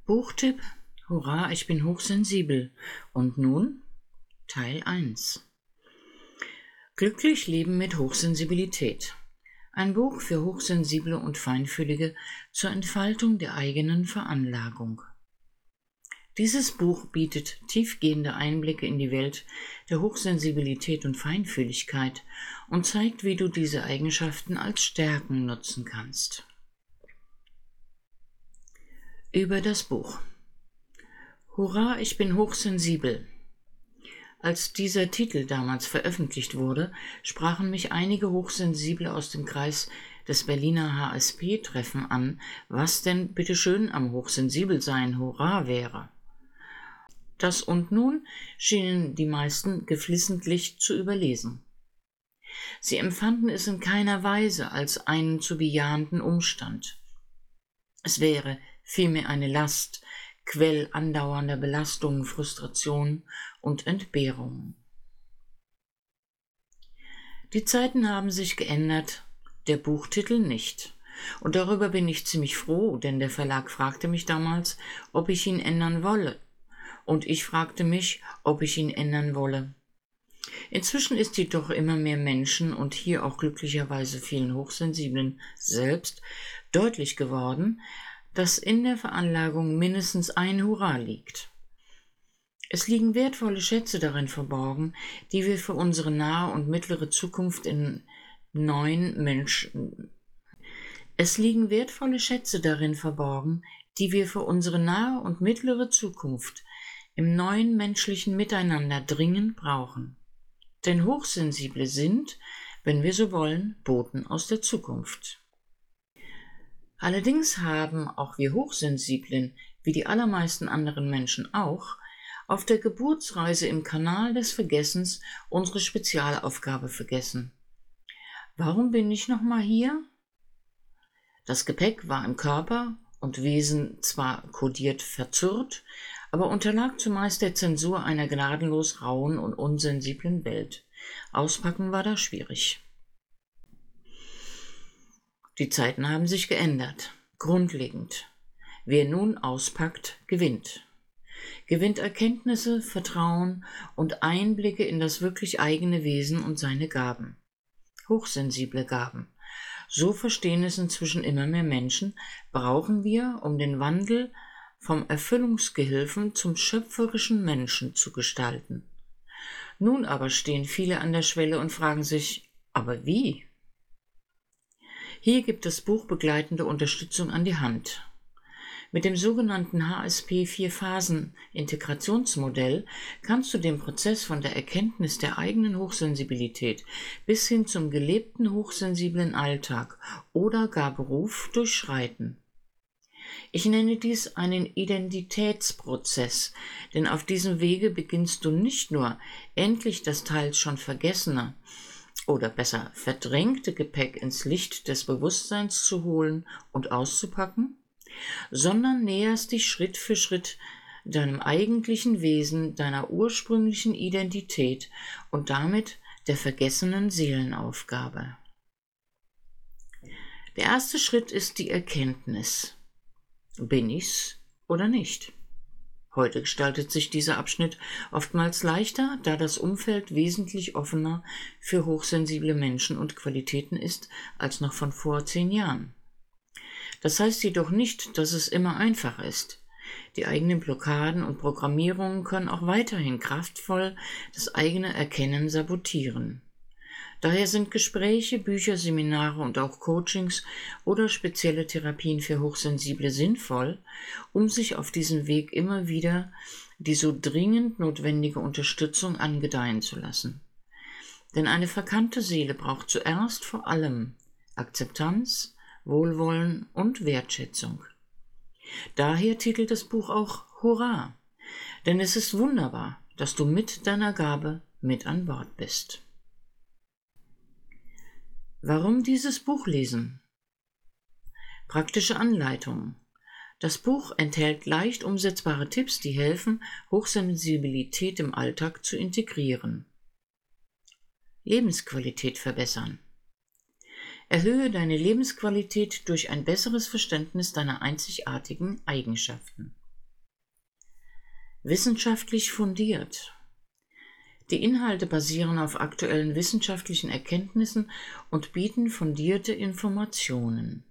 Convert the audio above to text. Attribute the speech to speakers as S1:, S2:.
S1: Buchtipp: Hurra, ich bin hochsensibel. Und nun Teil 1. Glücklich leben mit Hochsensibilität. Ein Buch für Hochsensible und Feinfühlige zur Entfaltung der eigenen Veranlagung. Dieses Buch bietet tiefgehende Einblicke in die Welt der Hochsensibilität und Feinfühligkeit und zeigt, wie du diese Eigenschaften als Stärken nutzen kannst. Über das Buch. Hurra, ich bin hochsensibel. Als dieser Titel damals veröffentlicht wurde, sprachen mich einige Hochsensible aus dem Kreis des Berliner HSP-Treffen an, was denn bitteschön am Hochsensibelsein Hurra wäre. Das und nun schienen die meisten geflissentlich zu überlesen. Sie empfanden es in keiner Weise als einen zu bejahenden Umstand. Es wäre vielmehr eine Last, Quell andauernder Belastungen, Frustrationen und Entbehrungen. Die Zeiten haben sich geändert, der Buchtitel nicht. Und darüber bin ich ziemlich froh, denn der Verlag fragte mich damals, ob ich ihn ändern wolle. Und ich fragte mich, ob ich ihn ändern wolle. Inzwischen ist jedoch immer mehr Menschen und hier auch glücklicherweise vielen Hochsensiblen selbst deutlich geworden, dass in der Veranlagung mindestens ein Hurra liegt. Es liegen wertvolle Schätze darin verborgen, die wir für unsere nahe und mittlere Zukunft im neuen menschlichen Miteinander dringend brauchen. Denn Hochsensible sind, wenn wir so wollen, Boten aus der Zukunft. Allerdings haben auch wir Hochsensiblen, wie die allermeisten anderen Menschen auch, auf der Geburtsreise im Kanal des Vergessens unsere Spezialaufgabe vergessen. Warum bin ich nochmal hier? Das Gepäck war im Körper und Wesen zwar kodiert verzurrt, aber unterlag zumeist der Zensur einer gnadenlos rauen und unsensiblen Welt. Auspacken war da schwierig. Die Zeiten haben sich geändert, grundlegend. Wer nun auspackt, gewinnt. Gewinnt Erkenntnisse, Vertrauen und Einblicke in das wirklich eigene Wesen und seine Gaben. Hochsensible Gaben. So verstehen es inzwischen immer mehr Menschen, brauchen wir, um den Wandel vom Erfüllungsgehilfen zum schöpferischen Menschen zu gestalten. Nun aber stehen viele an der Schwelle und fragen sich, aber wie? Hier gibt das Buch begleitende Unterstützung an die Hand. Mit dem sogenannten HSP-4-Phasen-Integrationsmodell kannst du den Prozess von der Erkenntnis der eigenen Hochsensibilität bis hin zum gelebten hochsensiblen Alltag oder gar Beruf durchschreiten. Ich nenne dies einen Identitätsprozess, denn auf diesem Wege beginnst du nicht nur endlich das teils schon vergessene oder besser verdrängte Gepäck ins Licht des Bewusstseins zu holen und auszupacken, sondern näherst dich Schritt für Schritt deinem eigentlichen Wesen, deiner ursprünglichen Identität und damit der vergessenen Seelenaufgabe. Der erste Schritt ist die Erkenntnis. Bin ich's oder nicht? Heute gestaltet sich dieser Abschnitt oftmals leichter, da das Umfeld wesentlich offener für hochsensible Menschen und Qualitäten ist als noch von vor 10 Jahren. Das heißt jedoch nicht, dass es immer einfach ist. Die eigenen Blockaden und Programmierungen können auch weiterhin kraftvoll das eigene Erkennen sabotieren. Daher sind Gespräche, Bücher, Seminare und auch Coachings oder spezielle Therapien für Hochsensible sinnvoll, um sich auf diesem Weg immer wieder die so dringend notwendige Unterstützung angedeihen zu lassen. Denn eine verkannte Seele braucht zuerst vor allem Akzeptanz, Wohlwollen und Wertschätzung. Daher titelt das Buch auch Hurra, denn es ist wunderbar, dass du mit deiner Gabe mit an Bord bist. Warum dieses Buch lesen? Praktische Anleitungen. Das Buch enthält leicht umsetzbare Tipps, die helfen, Hochsensibilität im Alltag zu integrieren. Lebensqualität verbessern. Erhöhe deine Lebensqualität durch ein besseres Verständnis deiner einzigartigen Eigenschaften. Wissenschaftlich fundiert. Die Inhalte basieren auf aktuellen wissenschaftlichen Erkenntnissen und bieten fundierte Informationen.